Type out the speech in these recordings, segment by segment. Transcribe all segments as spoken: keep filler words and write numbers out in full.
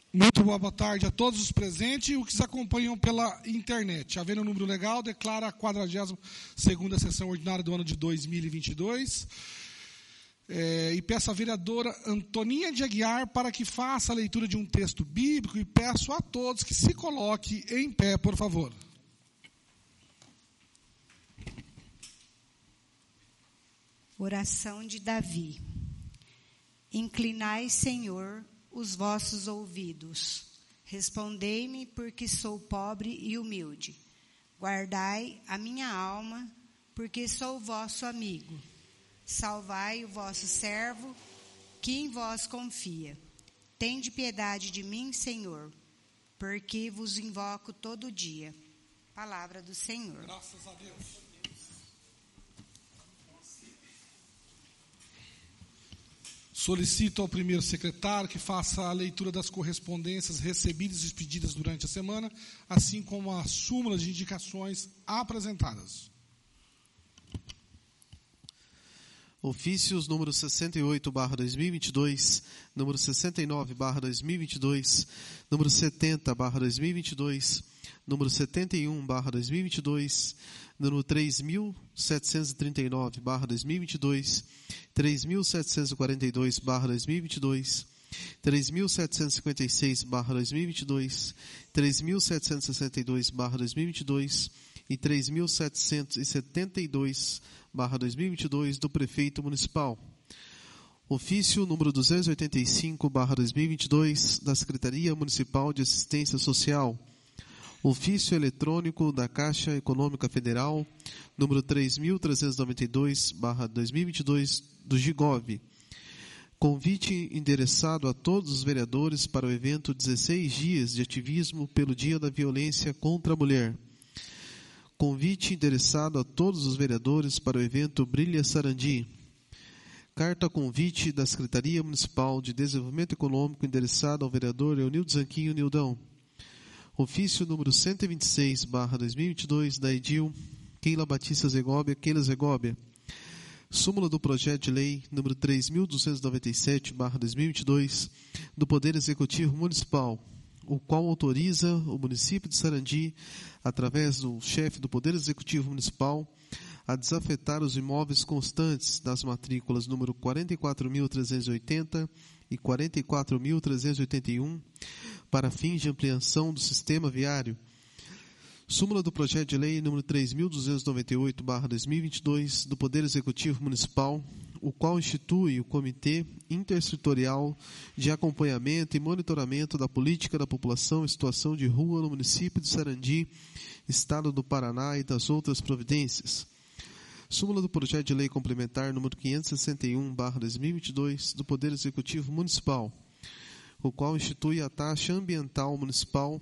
Muito boa tarde a todos os presentes e os que nos acompanham pela internet. Havendo um número legal, declara a quadragésima segunda sessão ordinária do ano de dois mil e vinte e dois. É, e peço à vereadora Antoninha de Aguiar para que faça a leitura de um texto bíblico e peço a todos que se coloquem em pé, por favor. Oração de Davi. Inclinai, Senhor, os vossos ouvidos. Respondei-me, porque sou pobre e humilde. Guardai a minha alma, porque sou vosso amigo. Salvai o vosso servo, que em vós confia. Tende piedade de mim, Senhor, porque vos invoco todo dia. Palavra do Senhor. Graças a Deus. Solicito ao primeiro secretário que faça a leitura das correspondências recebidas e expedidas durante a semana, assim como a súmula de indicações apresentadas. Ofícios número sessenta e oito barra dois mil e vinte e dois, número sessenta e nove barra dois mil e vinte e dois, número setenta barra dois mil e vinte e dois, número setenta e um barra dois mil e vinte e dois, número três mil setecentos e trinta e nove barra dois mil e vinte e dois, três mil setecentos e quarenta e dois barra dois mil e vinte e dois, três mil setecentos e cinquenta e seis barra dois mil e vinte e dois, três mil setecentos e sessenta e dois barra dois mil e vinte e dois e três mil setecentos e setenta e dois barra dois mil e vinte e dois do Prefeito Municipal. Ofício número duzentos e oitenta e cinco barra dois mil e vinte e dois da Secretaria Municipal de Assistência Social. Ofício eletrônico da Caixa Econômica Federal, número três mil trezentos e noventa e dois barra dois mil e vinte e dois do Gigov. Convite endereçado a todos os vereadores para o evento dezesseis dias de ativismo pelo Dia da Violência contra a Mulher. Convite endereçado a todos os vereadores para o evento Brilha Sarandi. Carta convite da Secretaria Municipal de Desenvolvimento Econômico endereçado ao vereador Leonildo Zanquinho Nildão. Ofício número cento e vinte e seis barra dois mil e vinte e dois da Edil Keila Batista Zegóbia, Keila Zegóbia. Súmula do projeto de lei número três mil duzentos e noventa e sete barra dois mil e vinte e dois do Poder Executivo Municipal, o qual autoriza o município de Sarandi, através do chefe do Poder Executivo Municipal, a desafetar os imóveis constantes das matrículas número quarenta e quatro mil trezentos e oitenta e quarenta e quatro mil trezentos e oitenta e um para fins de ampliação do sistema viário. Súmula do projeto de lei número três mil duzentos e noventa e oito barra dois mil e vinte e dois do Poder Executivo Municipal, o qual institui o Comitê Intersetorial de Acompanhamento e Monitoramento da Política da População em Situação de Rua no município de Sarandi, Estado do Paraná e das outras providências. Súmula do projeto de lei complementar número quinhentos e sessenta e um barra dois mil e vinte e dois do Poder Executivo Municipal, o qual institui a taxa ambiental municipal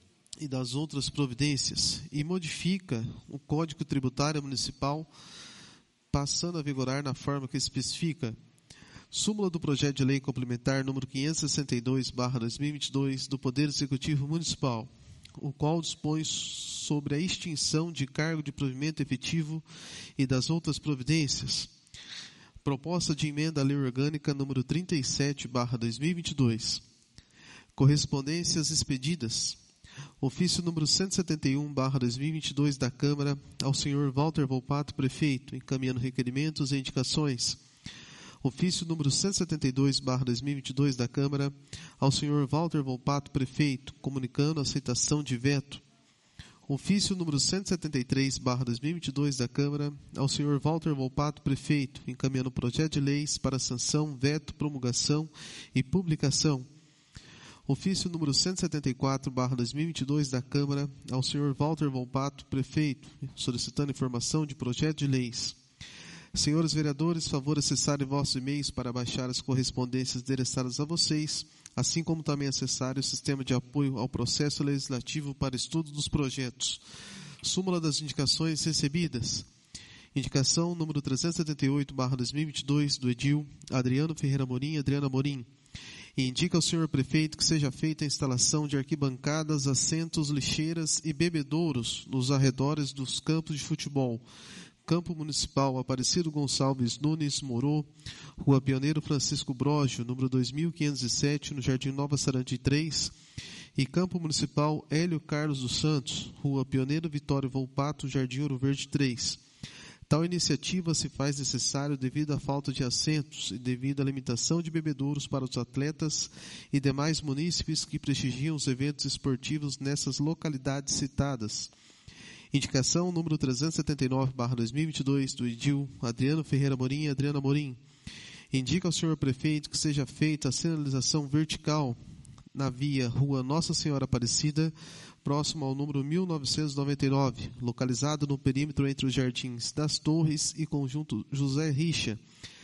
e das outras providências e modifica o Código Tributário Municipal, passando a vigorar na forma que especifica. Súmula do projeto de lei complementar número quinhentos e sessenta e dois barra dois mil e vinte e dois do Poder Executivo Municipal, o qual dispõe sobre a extinção de cargo de provimento efetivo e das outras providências. Proposta de emenda à Lei Orgânica número trinta e sete barra dois mil e vinte e dois. Correspondências expedidas. Ofício número cento e setenta e um barra dois mil e vinte e dois da Câmara ao senhor Walter Volpato, prefeito, encaminhando requerimentos e indicações. Ofício número cento e setenta e dois barra dois mil e vinte e dois da Câmara ao senhor Walter Volpato, prefeito, comunicando a aceitação de veto. Ofício número cento e setenta e três barra dois mil e vinte e dois da Câmara ao senhor Walter Volpato, prefeito, encaminhando projeto de leis para sanção, veto, promulgação e publicação. Ofício número cento e setenta e quatro barra dois mil e vinte e dois da Câmara ao senhor Walter Volpato, prefeito, solicitando informação de projeto de leis. Senhores vereadores, favor acessarem vossos e-mails para baixar as correspondências endereçadas a vocês, assim como também acessar o sistema de apoio ao processo legislativo para estudo dos projetos. Súmula das indicações recebidas. Indicação número trezentos e setenta e oito barra dois mil e vinte e dois do Edil Adriano Ferreira Amorim, Adriana Amorim. E indica ao senhor prefeito que seja feita a instalação de arquibancadas, assentos, lixeiras e bebedouros nos arredores dos campos de futebol, Campo Municipal Aparecido Gonçalves Nunes Morô, Rua Pioneiro Francisco Broggio, número dois mil quinhentos e sete, no Jardim Nova Sarandi três, e Campo Municipal Hélio Carlos dos Santos, Rua Pioneiro Vitório Volpato, Jardim Ouro Verde três. Tal iniciativa se faz necessário devido à falta de assentos e devido à limitação de bebedouros para os atletas e demais munícipes que prestigiam os eventos esportivos nessas localidades citadas. Indicação número trezentos e setenta e nove barra dois mil e vinte e dois do edil Adriano Ferreira Morim e Adriana Morim. Indica ao senhor prefeito que seja feita a sinalização vertical na via Rua Nossa Senhora Aparecida, próximo ao número mil novecentos e noventa e nove, localizado no perímetro entre os Jardins das Torres e Conjunto José Richa.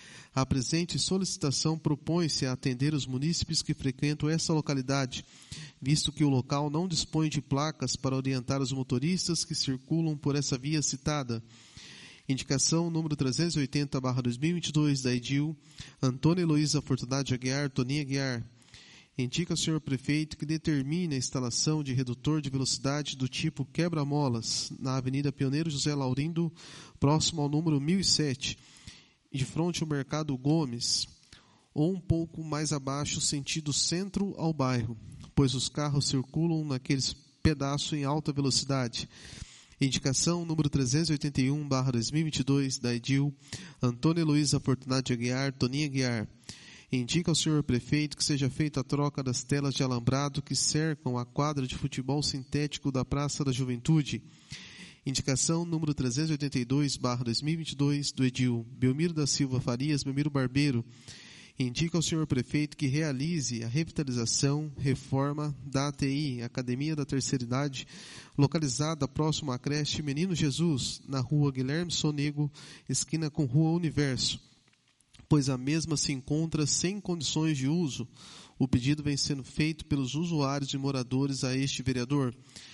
A presente solicitação propõe-se a atender os munícipes que frequentam essa localidade, visto que o local não dispõe de placas para orientar os motoristas que circulam por essa via citada. Indicação número trezentos e oitenta barra dois mil e vinte e dois da edil Antônia Heloísa Fortunati Aguiar, Toninha Aguiar. Indica ao senhor prefeito que determine a instalação de redutor de velocidade do tipo quebra-molas na Avenida Pioneiro José Laurindo, próximo ao número mil e sete, de frente ao Mercado Gomes, ou um pouco mais abaixo, sentido centro ao bairro, pois os carros circulam naqueles pedaços em alta velocidade. Indicação número trezentos e oitenta e um barra dois mil e vinte e dois da edil Antônia Heloísa Fortunati Aguiar, Toninha Aguiar. Indica ao senhor prefeito que seja feita a troca das telas de alambrado que cercam a quadra de futebol sintético da Praça da Juventude. Indicação número trezentos e oitenta e dois barra dois mil e vinte e dois do edil Belmiro da Silva Farias, Belmiro Barbeiro. Indica ao senhor prefeito que realize a revitalização, reforma da A T I, Academia da Terceira Idade, localizada próximo à creche Menino Jesus, na rua Guilherme Sonego, esquina com Rua Universo, pois a mesma se encontra sem condições de uso. O pedido vem sendo feito pelos usuários e moradores a este vereador.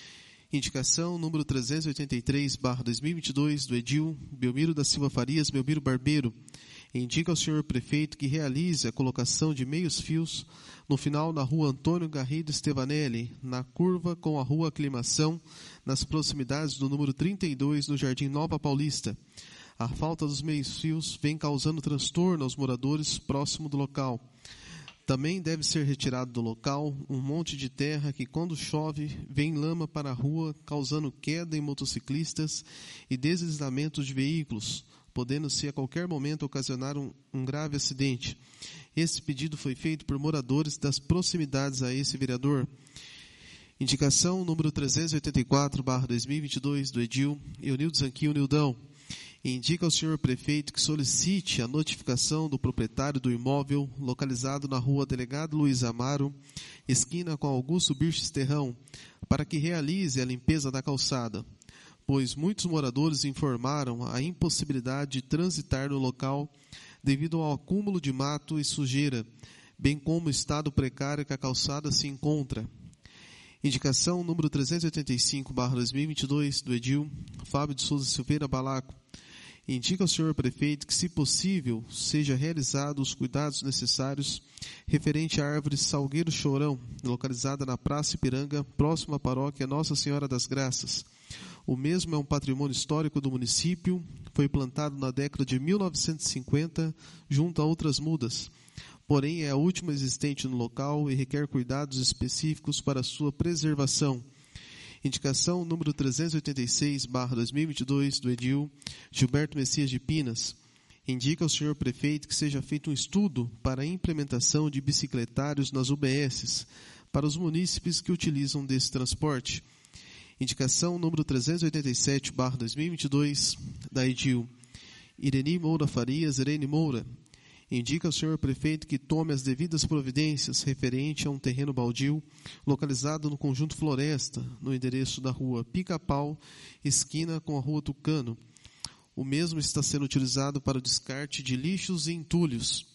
Indicação número trezentos e oitenta e três barra dois mil e vinte e dois do edil Belmiro da Silva Farias, Belmiro Barbeiro. Indica ao senhor prefeito que realize a colocação de meios fios no final da rua Antônio Garrido Stevanelli, na curva com a rua Aclimação, nas proximidades do número trinta e dois no Jardim Nova Paulista. A falta dos meios-fios vem causando transtorno aos moradores próximo do local. Também deve ser retirado do local um monte de terra que, quando chove, vem lama para a rua, causando queda em motociclistas e deslizamentos de veículos, podendo-se a qualquer momento ocasionar um, um grave acidente. Esse pedido foi feito por moradores das proximidades a esse vereador. Indicação número trezentos e oitenta e quatro barra dois mil e vinte e dois do edil Eunildo Zanquinho Nildão. Indica ao senhor prefeito que solicite a notificação do proprietário do imóvel localizado na rua Delegado Luiz Amaro, esquina com Augusto Birches Terrão, para que realize a limpeza da calçada, pois muitos moradores informaram a impossibilidade de transitar no local devido ao acúmulo de mato e sujeira, bem como o estado precário que a calçada se encontra. Indicação número trezentos e oitenta e cinco barra dois mil e vinte e dois do edil Fábio de Souza Silveira Balaco. Indica ao senhor prefeito que, se possível, seja realizados os cuidados necessários referente à árvore Salgueiro Chorão, localizada na Praça Ipiranga, próxima à paróquia Nossa Senhora das Graças. O mesmo é um patrimônio histórico do município, foi plantado na década de mil novecentos e cinquenta, junto a outras mudas. Porém, é a última existente no local e requer cuidados específicos para sua preservação. Indicação número trezentos e oitenta e seis barra dois mil e vinte e dois do edil Gilberto Messias de Pinas. Indica ao senhor prefeito que seja feito um estudo para a implementação de bicicletários nas U B Ss para os munícipes que utilizam desse transporte. Indicação número trezentos e oitenta e sete barra dois mil e vinte e dois da edil Ireni Moura Farias, Irene Moura. Indica ao senhor prefeito que tome as devidas providências referente a um terreno baldio localizado no Conjunto Floresta, no endereço da rua Pica-Pau, esquina com a rua Tucano. O mesmo está sendo utilizado para o descarte de lixos e entulhos.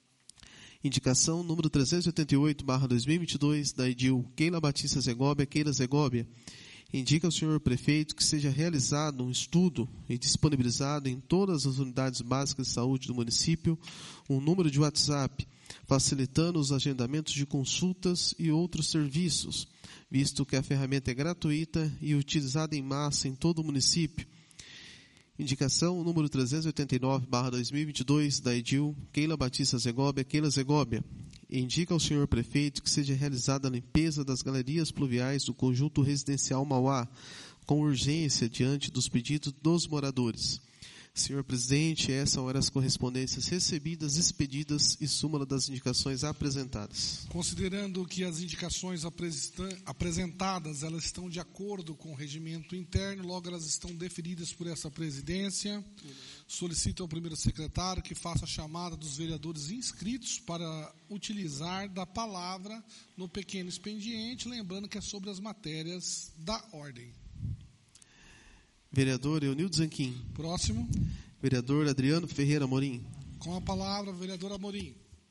Indicação número trezentos e oitenta e oito barra dois mil e vinte e dois da edil Keila Batista Zegóbia, Keila Zegóbia. Indica ao senhor prefeito que seja realizado um estudo e disponibilizado em todas as unidades básicas de saúde do município um número de WhatsApp, facilitando os agendamentos de consultas e outros serviços, visto que a ferramenta é gratuita e utilizada em massa em todo o município. Indicação número trezentos e oitenta e nove barra dois mil e vinte e dois, da Edil Keila Batista Zegóbia, Keila Zegóbia. Indica ao senhor prefeito que seja realizada a limpeza das galerias pluviais do conjunto residencial Mauá, com urgência diante dos pedidos dos moradores. Senhor presidente, essas são as correspondências recebidas, expedidas e súmula das indicações apresentadas. Considerando que as indicações apresentadas elas estão de acordo com o regimento interno, logo elas estão deferidas por essa presidência, solicito ao primeiro secretário que faça a chamada dos vereadores inscritos para utilizar da palavra no pequeno expediente, lembrando que é sobre as matérias da ordem. Vereador Eunildo Zanquim. Próximo. Vereador Adriano Ferreira Amorim. Com a palavra, vereador Amorim.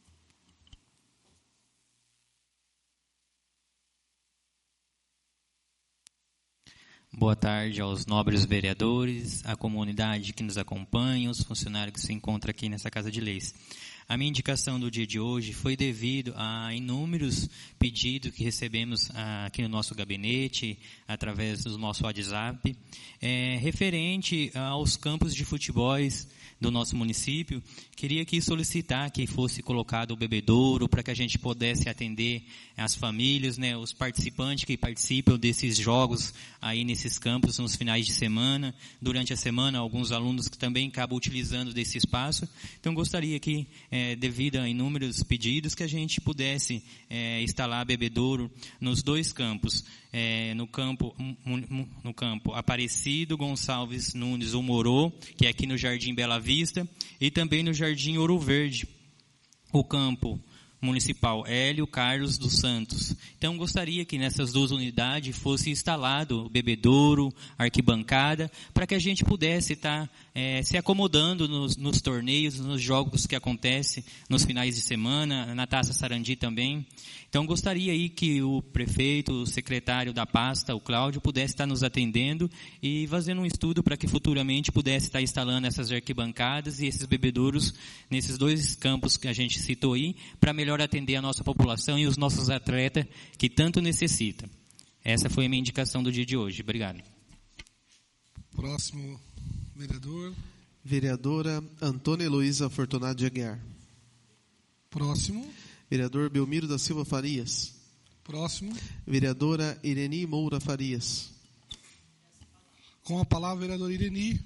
Boa tarde aos nobres vereadores, à comunidade que nos acompanha, os funcionários que se encontram aqui nessa Casa de Leis. A minha indicação do dia de hoje foi devido a inúmeros pedidos que recebemos aqui no nosso gabinete, através do nosso WhatsApp, é, referente aos campos de futebol do nosso município. Queria aqui solicitar que fosse colocado o bebedouro para que a gente pudesse atender as famílias, né, os participantes que participam desses jogos aí nesses campos nos finais de semana, durante a semana, alguns alunos que também acabam utilizando desse espaço. Então, gostaria que, é, devido a inúmeros pedidos, que a gente pudesse é, instalar bebedouro nos dois campos, é, no campo no campo Aparecido Gonçalves Nunes, o Morô, que é aqui no Jardim Bela Vista, e também no Jardim Ouro Verde, o campo municipal Hélio Carlos dos Santos. Então, gostaria que nessas duas unidades fosse instalado o bebedouro, arquibancada, para que a gente pudesse estar é, se acomodando nos, nos torneios, nos jogos que acontecem nos finais de semana, na Taça Sarandi também. Então, gostaria aí que o prefeito, o secretário da pasta, o Cláudio, pudesse estar nos atendendo e fazendo um estudo para que futuramente pudesse estar instalando essas arquibancadas e esses bebedouros nesses dois campos que a gente citou aí, para melhor atender a nossa população e os nossos atletas que tanto necessitam. Essa foi a minha indicação do dia de hoje. Obrigado. Próximo vereador. Vereadora Antônia Heloísa Fortunato de Aguiar. Próximo. Vereador Belmiro da Silva Farias. Próximo. Vereadora Ireni Moura Farias. Com a palavra, vereadora Ireni.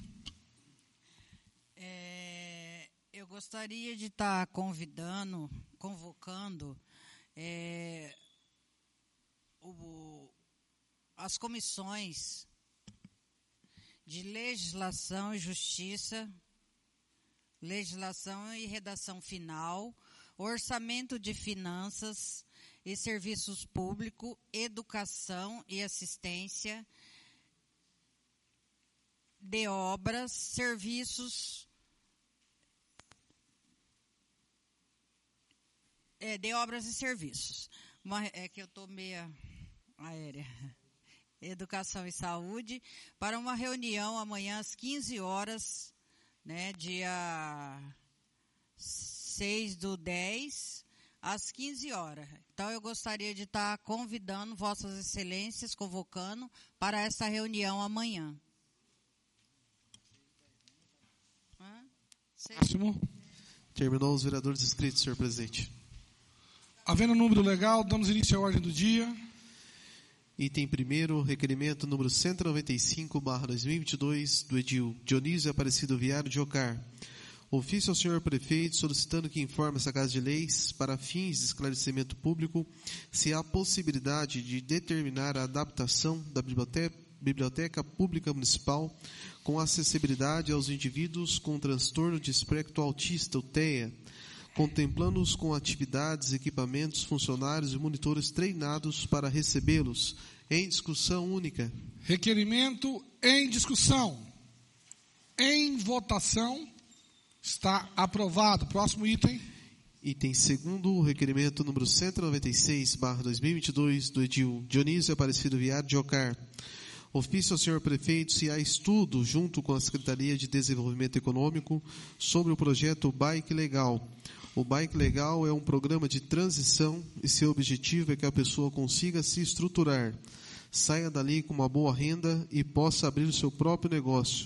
É, eu gostaria de estar convidando, convocando é, o, as comissões de Legislação e Justiça, Legislação e Redação Final, Orçamento de Finanças e Serviços Públicos, Educação e Assistência, de Obras, Serviços, é, de Obras e Serviços. Uma, é que eu estou meia aérea. Educação e Saúde, para uma reunião amanhã às quinze horas, né, dia seis do dez, às quinze horas. Então, eu gostaria de estar convidando Vossas Excelências, convocando para essa reunião amanhã. Hã? Próximo. Terminou os vereadores inscritos, senhor presidente. Havendo número legal, damos início à ordem do dia. Item primeiro, requerimento número cento e noventa e cinco, barra dois mil e vinte e dois, do edil Dionísio Aparecido Viário de Ocar. Ofício ao senhor prefeito solicitando que informe essa Casa de Leis, para fins de esclarecimento público, se há possibilidade de determinar a adaptação da biblioteca, biblioteca pública municipal com acessibilidade aos indivíduos com transtorno de espectro autista, o T E A, contemplando-os com atividades, equipamentos, funcionários e monitores treinados para recebê-los. Em discussão única. Requerimento em discussão. Em votação. Está aprovado. Próximo item. Item segundo, o requerimento número cento e noventa e seis, barra dois mil e vinte e dois, do edil Dionísio Aparecido Viário de Ocar. Ofício ao senhor prefeito se há estudo, junto com a Secretaria de Desenvolvimento Econômico, sobre o projeto Bike Legal. O Bike Legal é um programa de transição e seu objetivo é que a pessoa consiga se estruturar, saia dali com uma boa renda e possa abrir o seu próprio negócio,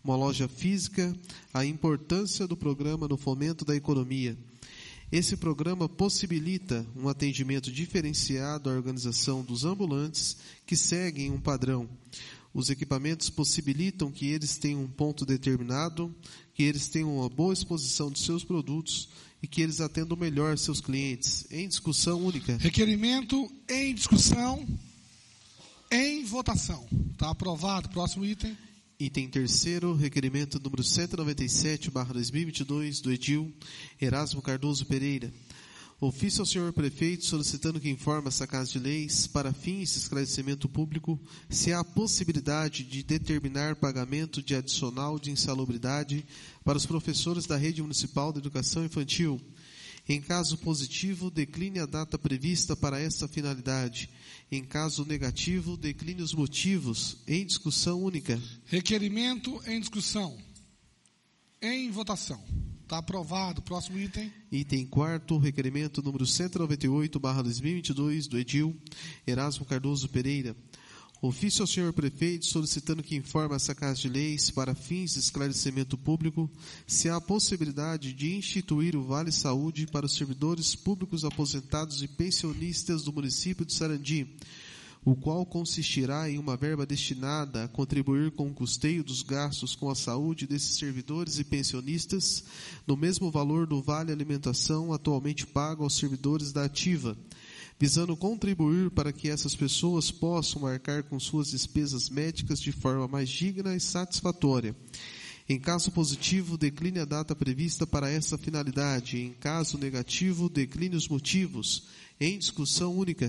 uma loja física, a importância do programa no fomento da economia. Esse programa possibilita um atendimento diferenciado à organização dos ambulantes que seguem um padrão. Os equipamentos possibilitam que eles tenham um ponto determinado, que eles tenham uma boa exposição de seus produtos e que eles atendam melhor seus clientes. Em discussão única. Requerimento em discussão, em votação. Está aprovado. Próximo item. Item terceiro, requerimento número cento e noventa e sete, barra dois mil e vinte e dois, do edil Erasmo Cardoso Pereira. Ofício ao senhor prefeito solicitando que informe essa Casa de Leis, para fins de esclarecimento público, se há possibilidade de determinar pagamento de adicional de insalubridade para os professores da Rede Municipal de Educação Infantil. Em caso positivo, decline a data prevista para essa finalidade. Em caso negativo, decline os motivos. Em discussão única. Requerimento em discussão. Em votação. Está aprovado. Próximo item. Item quarto, requerimento número cento e noventa e oito, barra dois mil e vinte e dois, do edil Erasmo Cardoso Pereira. Ofício ao senhor prefeito solicitando que informe essa Casa de Leis, para fins de esclarecimento público, se há possibilidade de instituir o Vale Saúde para os servidores públicos aposentados e pensionistas do município de Sarandi, o qual consistirá em uma verba destinada a contribuir com o custeio dos gastos com a saúde desses servidores e pensionistas, no mesmo valor do Vale Alimentação atualmente pago aos servidores da ativa, visando contribuir para que essas pessoas possam arcar com suas despesas médicas de forma mais digna e satisfatória. Em caso positivo, decline a data prevista para essa finalidade. Em caso negativo, decline os motivos. Em discussão única.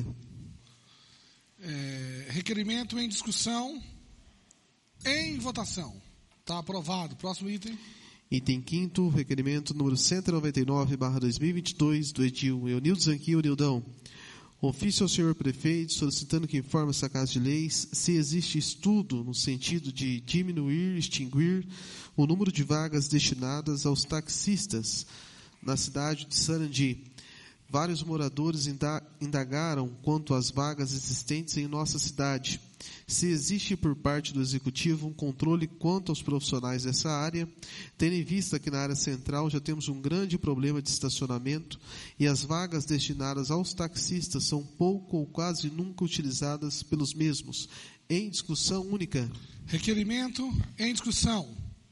É, requerimento em discussão, em votação. Está aprovado. Próximo item. Item quinto, requerimento número cento e noventa e nove, barra dois mil e vinte e dois, do edil Eunildo Zanquil Nildão. Ofício ao senhor prefeito solicitando que informe essa Casa de Leis se existe estudo no sentido de diminuir, extinguir o número de vagas destinadas aos taxistas na cidade de Sarandi. Vários moradores indagaram quanto às vagas existentes em nossa cidade. Se existe por parte do Executivo um controle quanto aos profissionais dessa área, tendo em vista que na área central já temos um grande problema de estacionamento e as vagas destinadas aos taxistas são pouco ou quase nunca utilizadas pelos mesmos. Em discussão única. Requerimento em discussão.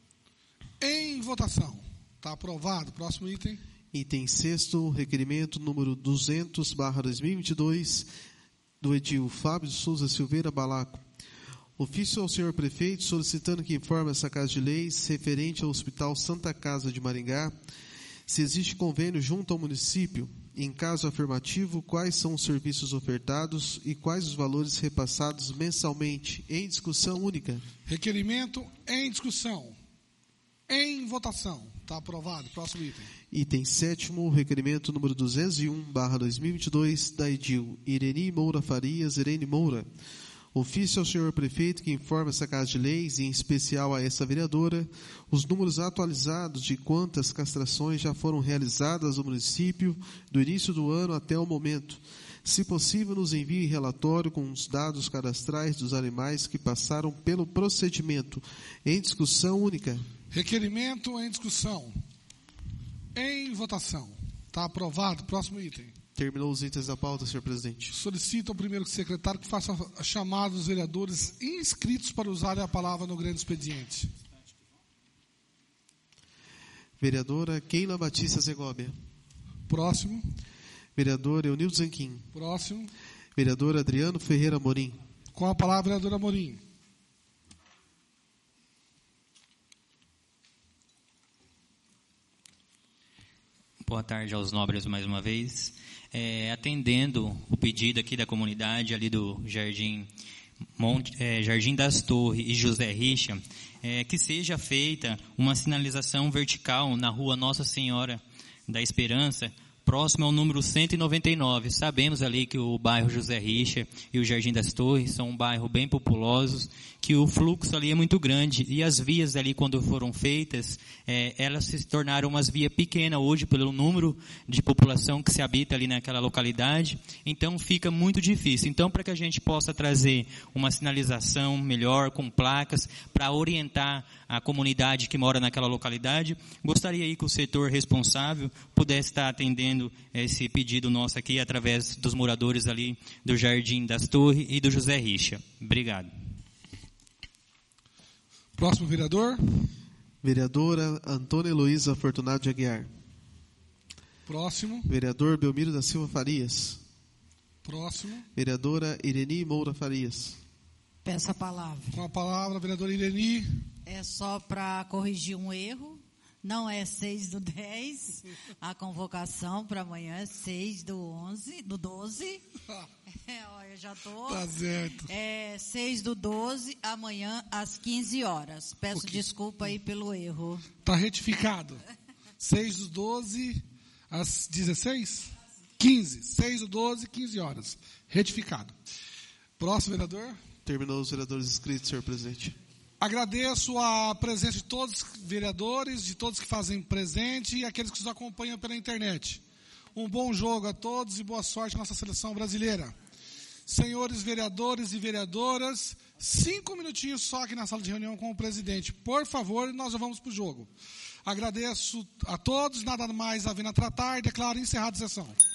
Em votação. Está aprovado. Próximo item. Item sexto, requerimento número duzentos, barra dois mil e vinte e dois, do edil Fábio de Souza Silveira Balaco. Ofício ao senhor prefeito solicitando que informe essa Casa de Leis referente ao Hospital Santa Casa de Maringá, se existe convênio junto ao município. Em caso afirmativo, quais são os serviços ofertados e quais os valores repassados mensalmente. Em discussão única. Requerimento em discussão. Em votação. Está aprovado. Próximo item. Item sétimo, requerimento número duzentos e um, barra dois mil e vinte e dois, da edil Ireni Moura Farias, Irene Moura. Ofício ao senhor prefeito que informa essa Casa de Leis, e em especial a essa vereadora, os números atualizados de quantas castrações já foram realizadas no município do início do ano até o momento. Se possível, nos envie relatório com os dados cadastrais dos animais que passaram pelo procedimento. Em discussão única. Requerimento em discussão. Em votação. Está aprovado. Próximo item. Terminou os itens da pauta, senhor presidente. Solicito ao primeiro secretário que faça a chamada dos vereadores inscritos para usarem a palavra no grande expediente. Vereadora Keila Batista Zegóbia. Próximo. Vereador Eunildo Zanquim. Próximo. Vereador Adriano Ferreira Amorim. Com a palavra, vereadora Amorim. Boa tarde aos nobres mais uma vez. É, atendendo o pedido aqui da comunidade, ali do Jardim, Monte, é, Jardim das Torres e José Richa, é, que seja feita uma sinalização vertical na rua Nossa Senhora da Esperança, próximo ao número cento e noventa e nove. Sabemos ali que o bairro José Richa e o Jardim das Torres são um bairro bem populosos, que o fluxo ali é muito grande, e as vias ali, quando foram feitas, é, elas se tornaram umas vias pequenas hoje, pelo número de população que se habita ali naquela localidade, então fica muito difícil. Então, para que a gente possa trazer uma sinalização melhor, com placas, para orientar a comunidade que mora naquela localidade, gostaria aí que o setor responsável pudesse estar atendendo esse pedido nosso aqui, através dos moradores ali do Jardim das Torres e do José Richa. Obrigado. Próximo vereador. Vereadora Antônia Heloísa Fortunato de Aguiar. Próximo. Vereador Belmiro da Silva Farias. Próximo. Vereadora Ireni Moura Farias. Peço a palavra. Com a palavra, vereadora Ireni. É só para corrigir um erro. Não é seis do dez. A convocação para amanhã é seis do onze, do doze. É, ó, eu já estou. Tá certo. É seis do doze, amanhã às quinze horas. Peço Okay. desculpa aí pelo erro. Tá retificado. seis do doze às dezesseis? quinze. seis do doze, quinze horas. Retificado. Próximo vereador. Terminou os vereadores inscritos, senhor presidente. Agradeço a presença de todos os vereadores, de todos que fazem presente e aqueles que nos acompanham pela internet. Um bom jogo a todos e boa sorte à nossa seleção brasileira. Senhores vereadores e vereadoras, cinco minutinhos só aqui na sala de reunião com o presidente. Por favor, nós já vamos para o jogo. Agradeço a todos, nada mais havendo a tratar e declaro encerrada a sessão.